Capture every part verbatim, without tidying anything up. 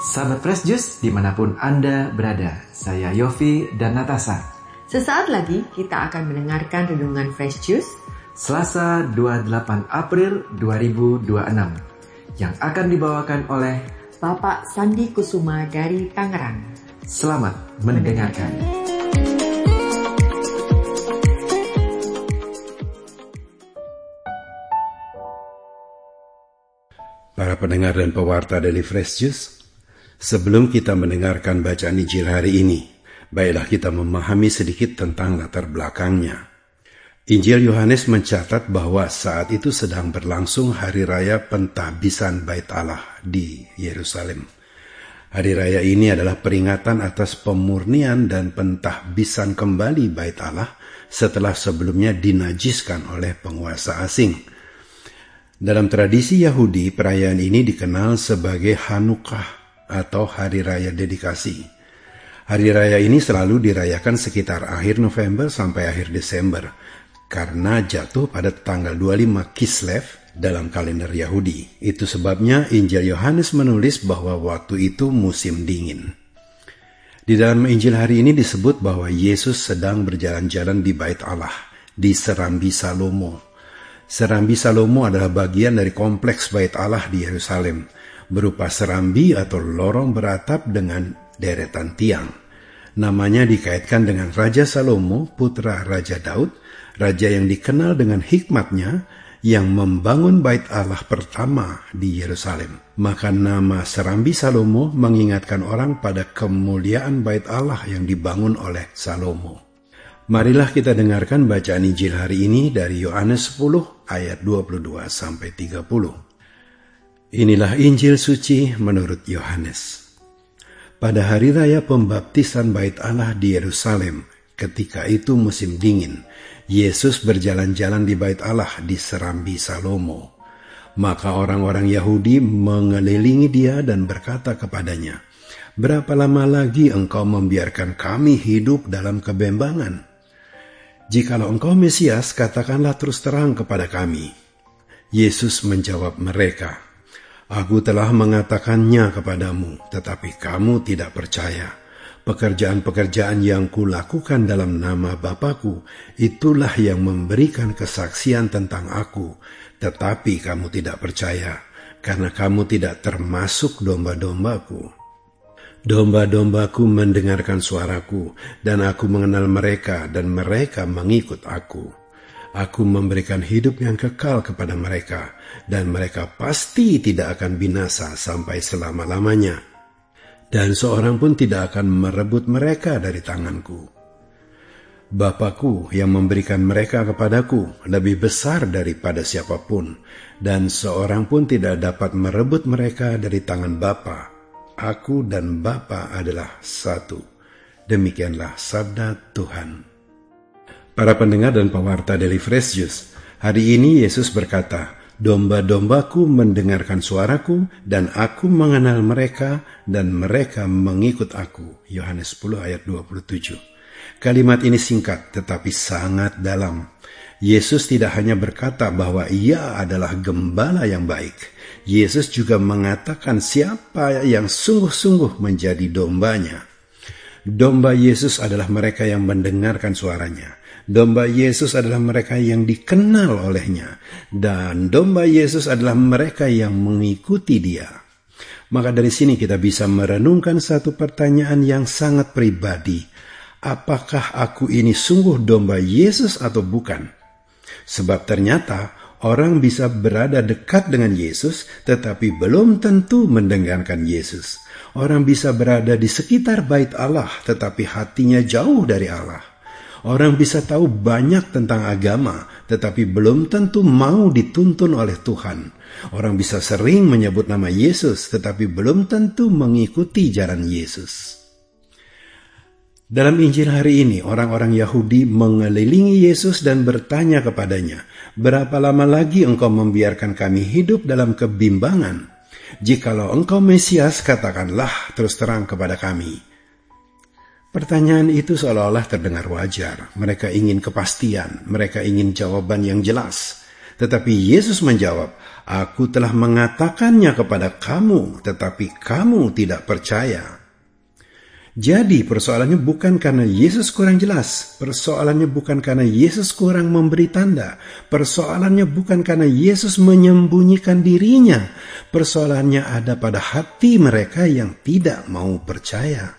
Sahabat Fresh Juice dimanapun Anda berada, saya Yofi dan Natasha. Sesaat lagi kita akan mendengarkan Renungan Fresh Juice Selasa dua puluh delapan April dua ribu dua puluh enam yang akan dibawakan oleh Bapak Sandi Kusuma dari Tangerang. Selamat mendengarkan. Para pendengar dan pewarta Daily Fresh Juice, sebelum kita mendengarkan bacaan Injil hari ini, baiklah kita memahami sedikit tentang latar belakangnya. Injil Yohanes mencatat bahwa saat itu sedang berlangsung Hari Raya Pentahbisan Bait Allah di Yerusalem. Hari Raya ini adalah peringatan atas pemurnian dan pentahbisan kembali Bait Allah setelah sebelumnya dinajiskan oleh penguasa asing. Dalam tradisi Yahudi, perayaan ini dikenal sebagai Hanukkah atau Hari Raya Dedikasi. Hari Raya ini selalu dirayakan sekitar akhir November sampai akhir Desember, karena jatuh pada tanggal dua puluh lima Kislev dalam kalender Yahudi. Itu sebabnya Injil Yohanes menulis bahwa waktu itu musim dingin. Di dalam Injil hari ini disebut bahwa Yesus sedang berjalan-jalan di Bait Allah, di Serambi Salomo. Serambi Salomo adalah bagian dari kompleks Bait Allah di Yerusalem, berupa serambi atau lorong beratap dengan deretan tiang. Namanya dikaitkan dengan Raja Salomo, putra Raja Daud, raja yang dikenal dengan hikmatnya yang membangun Bait Allah pertama di Yerusalem. Maka nama Serambi Salomo mengingatkan orang pada kemuliaan Bait Allah yang dibangun oleh Salomo. Marilah kita dengarkan bacaan Injil hari ini dari Yohanes sepuluh ayat dua puluh dua sampai tiga puluh. Inilah Injil suci menurut Yohanes. Pada hari raya pembaptisan Bait Allah di Yerusalem, ketika itu musim dingin, Yesus berjalan-jalan di Bait Allah di Serambi Salomo. Maka orang-orang Yahudi mengelilingi dia dan berkata kepadanya, "Berapa lama lagi engkau membiarkan kami hidup dalam kebimbangan? Jikalau engkau Mesias, katakanlah terus terang kepada kami." Yesus menjawab mereka, "Aku telah mengatakannya kepadamu, tetapi kamu tidak percaya. Pekerjaan-pekerjaan yang kulakukan dalam nama Bapa-Ku, itulah yang memberikan kesaksian tentang Aku, tetapi kamu tidak percaya, karena kamu tidak termasuk domba-domba-Ku. Domba-dombaku mendengarkan suaraku, dan aku mengenal mereka, dan mereka mengikut aku. Aku memberikan hidup yang kekal kepada mereka, dan mereka pasti tidak akan binasa sampai selama-lamanya. Dan seorang pun tidak akan merebut mereka dari tanganku. Bapa-Ku yang memberikan mereka kepadaku lebih besar daripada siapapun, dan seorang pun tidak dapat merebut mereka dari tangan Bapa. Aku dan Bapa adalah satu." Demikianlah sabda Tuhan. Para pendengar dan pewarta Daily Fresh Juice, hari ini Yesus berkata, "Domba-dombaku mendengarkan suaraku, dan aku mengenal mereka, dan mereka mengikut aku." Yohanes sepuluh ayat dua puluh tujuh. Kalimat ini singkat tetapi sangat dalam. Yesus tidak hanya berkata bahwa Ia adalah gembala yang baik. Yesus juga mengatakan siapa yang sungguh-sungguh menjadi dombanya. Domba Yesus adalah mereka yang mendengarkan suaranya. Domba Yesus adalah mereka yang dikenal olehnya. Dan domba Yesus adalah mereka yang mengikuti Dia. Maka dari sini kita bisa merenungkan satu pertanyaan yang sangat pribadi. Apakah aku ini sungguh domba Yesus atau bukan? Sebab ternyata orang bisa berada dekat dengan Yesus tetapi belum tentu mendengarkan Yesus. Orang bisa berada di sekitar Bait Allah tetapi hatinya jauh dari Allah. Orang bisa tahu banyak tentang agama tetapi belum tentu mau dituntun oleh Tuhan. Orang bisa sering menyebut nama Yesus tetapi belum tentu mengikuti jalan Yesus. Dalam Injil hari ini, orang-orang Yahudi mengelilingi Yesus dan bertanya kepadanya, "Berapa lama lagi engkau membiarkan kami hidup dalam kebimbangan? Jikalau engkau Mesias, katakanlah terus terang kepada kami." Pertanyaan itu seolah-olah terdengar wajar. Mereka ingin kepastian, mereka ingin jawaban yang jelas. Tetapi Yesus menjawab, "Aku telah mengatakannya kepada kamu, tetapi kamu tidak percaya." Jadi persoalannya bukan karena Yesus kurang jelas, persoalannya bukan karena Yesus kurang memberi tanda, persoalannya bukan karena Yesus menyembunyikan dirinya, persoalannya ada pada hati mereka yang tidak mau percaya.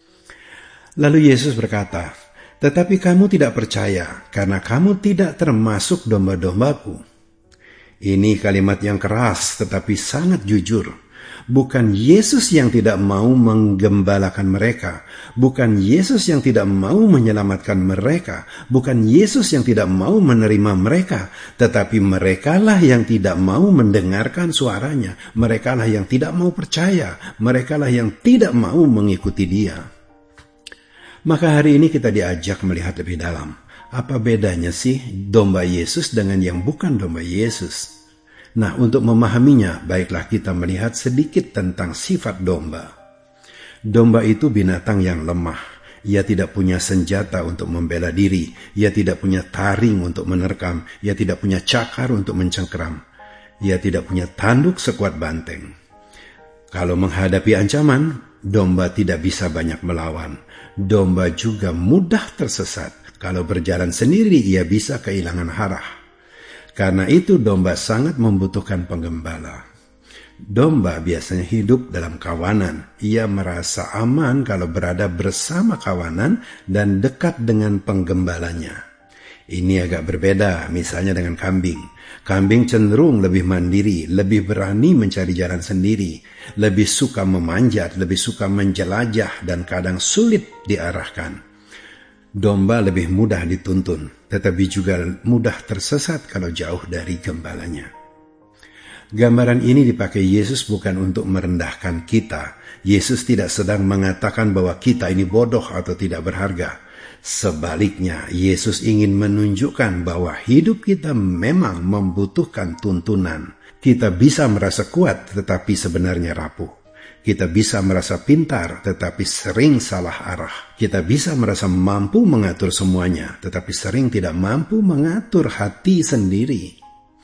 Lalu Yesus berkata, "Tetapi kamu tidak percaya karena kamu tidak termasuk domba-dombaku." Ini kalimat yang keras tetapi sangat jujur. Bukan Yesus yang tidak mau menggembalakan mereka, bukan Yesus yang tidak mau menyelamatkan mereka, bukan Yesus yang tidak mau menerima mereka, tetapi merekalah yang tidak mau mendengarkan suaranya, merekalah yang tidak mau percaya, merekalah yang tidak mau mengikuti Dia. Maka hari ini kita diajak melihat lebih dalam. Apa bedanya sih domba Yesus dengan yang bukan domba Yesus? Nah, untuk memahaminya, baiklah kita melihat sedikit tentang sifat domba. Domba itu binatang yang lemah. Ia tidak punya senjata untuk membela diri. Ia tidak punya taring untuk menerkam. Ia tidak punya cakar untuk mencengkeram. Ia tidak punya tanduk sekuat banteng. Kalau menghadapi ancaman, domba tidak bisa banyak melawan. Domba juga mudah tersesat. Kalau berjalan sendiri, ia bisa kehilangan arah. Karena itu domba sangat membutuhkan penggembala. Domba biasanya hidup dalam kawanan. Ia merasa aman kalau berada bersama kawanan dan dekat dengan penggembalanya. Ini agak berbeda misalnya dengan kambing. Kambing cenderung lebih mandiri, lebih berani mencari jalan sendiri, lebih suka memanjat, lebih suka menjelajah dan kadang sulit diarahkan. Domba lebih mudah dituntun, tetapi juga mudah tersesat kalau jauh dari gembalanya. Gambaran ini dipakai Yesus bukan untuk merendahkan kita. Yesus tidak sedang mengatakan bahwa kita ini bodoh atau tidak berharga. Sebaliknya, Yesus ingin menunjukkan bahwa hidup kita memang membutuhkan tuntunan. Kita bisa merasa kuat tetapi sebenarnya rapuh. Kita bisa merasa pintar tetapi sering salah arah. Kita bisa merasa mampu mengatur semuanya tetapi sering tidak mampu mengatur hati sendiri.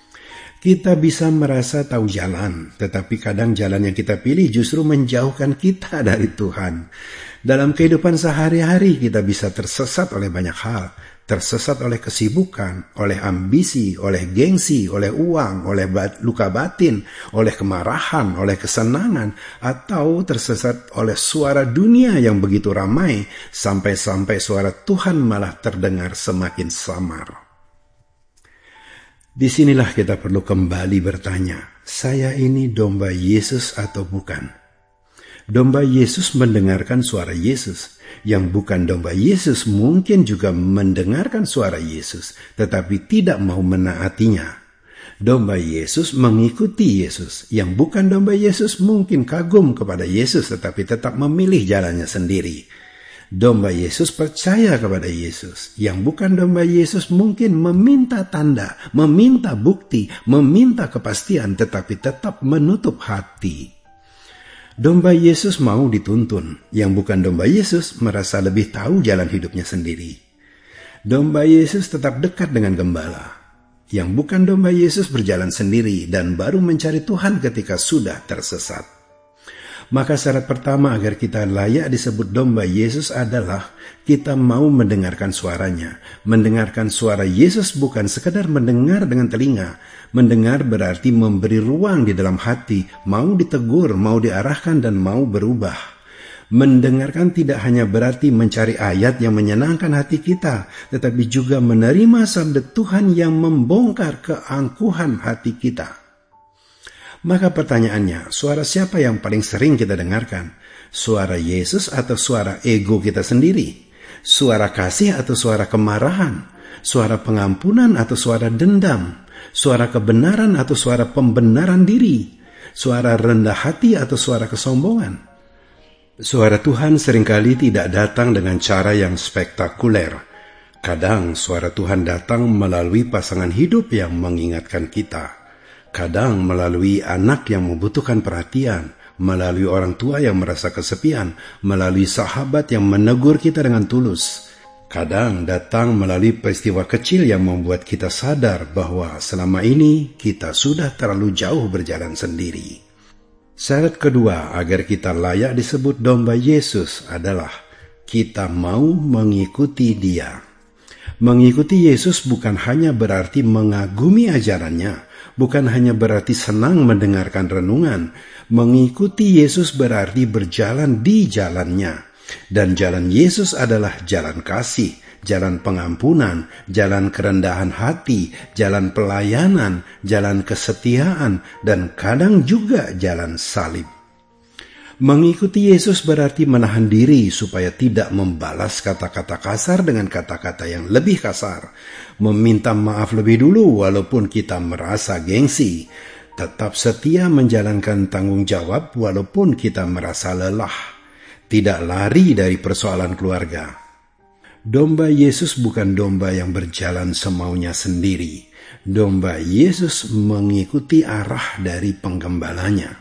Kita bisa merasa tahu jalan tetapi kadang jalan yang kita pilih justru menjauhkan kita dari Tuhan. Dalam kehidupan sehari-hari kita bisa tersesat oleh banyak hal. Tersesat oleh kesibukan, oleh ambisi, oleh gengsi, oleh uang, oleh bat, luka batin, oleh kemarahan, oleh kesenangan, atau tersesat oleh suara dunia yang begitu ramai, sampai-sampai suara Tuhan malah terdengar semakin samar. Disinilah kita perlu kembali bertanya, saya ini domba Yesus atau bukan? Domba Yesus mendengarkan suara Yesus. Yang bukan domba Yesus mungkin juga mendengarkan suara Yesus, tetapi tidak mau menaatinya. Domba Yesus mengikuti Yesus. Yang bukan domba Yesus mungkin kagum kepada Yesus, tetapi tetap memilih jalannya sendiri. Domba Yesus percaya kepada Yesus. Yang bukan domba Yesus mungkin meminta tanda, meminta bukti, meminta kepastian, tetapi tetap menutup hati. Domba Yesus mau dituntun, yang bukan domba Yesus merasa lebih tahu jalan hidupnya sendiri. Domba Yesus tetap dekat dengan gembala, yang bukan domba Yesus berjalan sendiri dan baru mencari Tuhan ketika sudah tersesat. Maka syarat pertama agar kita layak disebut domba Yesus adalah kita mau mendengarkan suaranya. Mendengarkan suara Yesus bukan sekedar mendengar dengan telinga. Mendengar berarti memberi ruang di dalam hati, mau ditegur, mau diarahkan, dan mau berubah. Mendengarkan tidak hanya berarti mencari ayat yang menyenangkan hati kita, tetapi juga menerima sabda Tuhan yang membongkar keangkuhan hati kita. Maka pertanyaannya, suara siapa yang paling sering kita dengarkan? Suara Yesus atau suara ego kita sendiri? Suara kasih atau suara kemarahan? Suara pengampunan atau suara dendam? Suara kebenaran atau suara pembenaran diri? Suara rendah hati atau suara kesombongan? Suara Tuhan seringkali tidak datang dengan cara yang spektakuler. Kadang suara Tuhan datang melalui pasangan hidup yang mengingatkan kita. Kadang melalui anak yang membutuhkan perhatian, melalui orang tua yang merasa kesepian, melalui sahabat yang menegur kita dengan tulus. Kadang datang melalui peristiwa kecil yang membuat kita sadar bahwa selama ini kita sudah terlalu jauh berjalan sendiri. Syarat kedua agar kita layak disebut domba Yesus adalah kita mau mengikuti Dia. Mengikuti Yesus bukan hanya berarti mengagumi ajarannya, bukan hanya berarti senang mendengarkan renungan. Mengikuti Yesus berarti berjalan di jalannya. Dan jalan Yesus adalah jalan kasih, jalan pengampunan, jalan kerendahan hati, jalan pelayanan, jalan kesetiaan, dan kadang juga jalan salib. Mengikuti Yesus berarti menahan diri supaya tidak membalas kata-kata kasar dengan kata-kata yang lebih kasar. Meminta maaf lebih dulu walaupun kita merasa gengsi. Tetap setia menjalankan tanggung jawab walaupun kita merasa lelah. Tidak lari dari persoalan keluarga. Domba Yesus bukan domba yang berjalan semaunya sendiri. Domba Yesus mengikuti arah dari penggembalanya.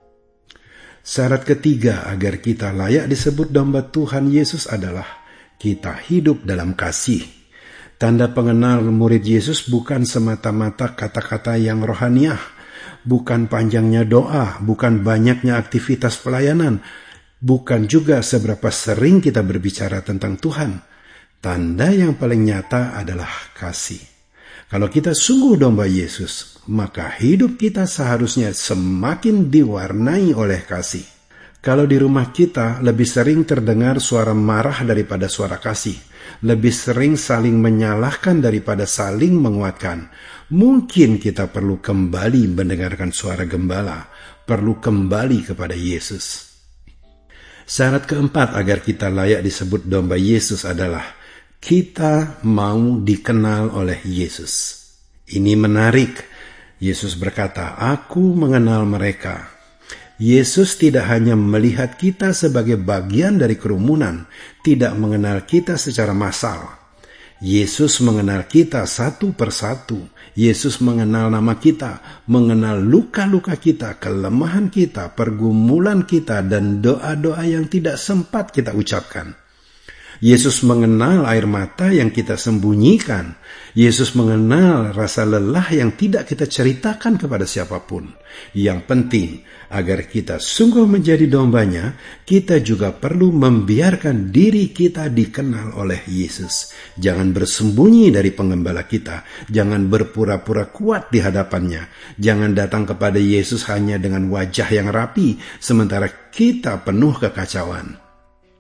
Syarat ketiga agar kita layak disebut domba Tuhan Yesus adalah kita hidup dalam kasih. Tanda pengenal murid Yesus bukan semata-mata kata-kata yang rohaniah, bukan panjangnya doa, bukan banyaknya aktivitas pelayanan, bukan juga seberapa sering kita berbicara tentang Tuhan. Tanda yang paling nyata adalah kasih. Kalau kita sungguh domba Yesus, maka hidup kita seharusnya semakin diwarnai oleh kasih. Kalau di rumah kita lebih sering terdengar suara marah daripada suara kasih, lebih sering saling menyalahkan daripada saling menguatkan, mungkin kita perlu kembali mendengarkan suara gembala, perlu kembali kepada Yesus. Syarat keempat agar kita layak disebut domba Yesus adalah kita mau dikenal oleh Yesus. Ini menarik. Yesus berkata, "Aku mengenal mereka." Yesus tidak hanya melihat kita sebagai bagian dari kerumunan, tidak mengenal kita secara massal. Yesus mengenal kita satu persatu. Yesus mengenal nama kita, mengenal luka-luka kita, kelemahan kita, pergumulan kita, dan doa-doa yang tidak sempat kita ucapkan. Yesus mengenal air mata yang kita sembunyikan. Yesus mengenal rasa lelah yang tidak kita ceritakan kepada siapapun. Yang penting, agar kita sungguh menjadi dombanya, kita juga perlu membiarkan diri kita dikenal oleh Yesus. Jangan bersembunyi dari penggembala kita. Jangan berpura-pura kuat di hadapannya. Jangan datang kepada Yesus hanya dengan wajah yang rapi, sementara kita penuh kekacauan.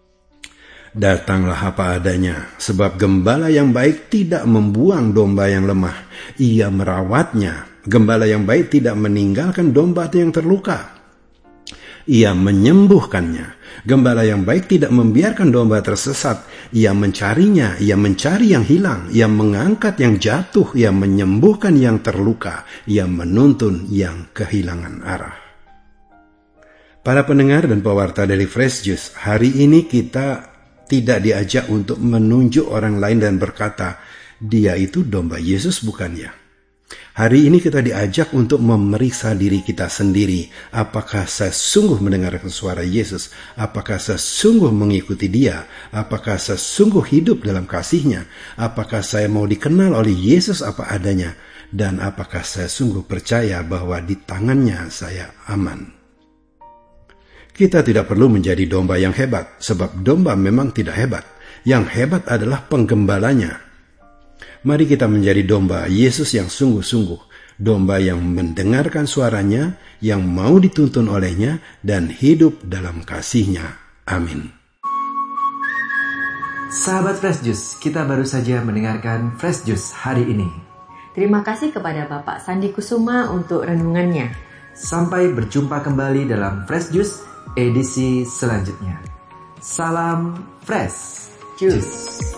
Datanglah apa adanya, sebab gembala yang baik tidak membuang domba yang lemah. Ia merawatnya. Gembala yang baik tidak meninggalkan domba yang terluka. Ia menyembuhkannya. Gembala yang baik tidak membiarkan domba tersesat. Ia mencarinya, ia mencari yang hilang. Ia mengangkat yang jatuh, ia menyembuhkan yang terluka. Ia menuntun yang kehilangan arah. Para pendengar dan pewarta dari Fresh Juice, hari ini kita tidak diajak untuk menunjuk orang lain dan berkata, dia itu domba Yesus bukan ya? Hari ini kita diajak untuk memeriksa diri kita sendiri. Apakah saya sungguh mendengarkan suara Yesus? Apakah saya sungguh mengikuti Dia? Apakah saya sungguh hidup dalam kasih-Nya? Apakah saya mau dikenal oleh Yesus apa adanya? Dan apakah saya sungguh percaya bahwa di tangannya saya aman? Kita tidak perlu menjadi domba yang hebat, sebab domba memang tidak hebat. Yang hebat adalah penggembalanya. Mari kita menjadi domba Yesus yang sungguh-sungguh, domba yang mendengarkan suaranya, yang mau dituntun olehnya, dan hidup dalam kasih-Nya. Amin. Sahabat Fresh Juice, kita baru saja mendengarkan Fresh Juice hari ini. Terima kasih kepada Bapak Sandi Kusuma untuk renungannya. Sampai berjumpa kembali dalam Fresh Juice edisi selanjutnya. Salam Fresh Juice.